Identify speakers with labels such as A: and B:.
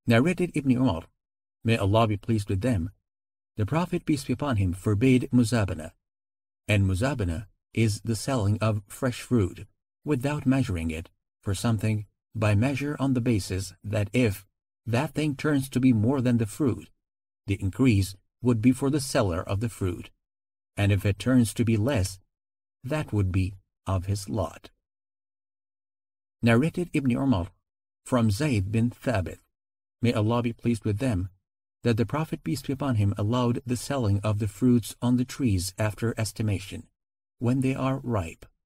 A: Narrated Ibn Umar, may Allah be pleased with them, the Prophet, peace be upon him, forbade muzabana. And muzabana is the selling of fresh fruit, without measuring it for something by measure, on the basis that if that thing turns to be more than the fruit, the increase would be for the seller of the fruit, and if it turns to be less, that would be of his lot. Narrated Ibn Umar from Zayd bin Thabit, may Allah be pleased with them, that the Prophet, peace be upon him, allowed the selling of the fruits on the trees after estimation, when they are ripe,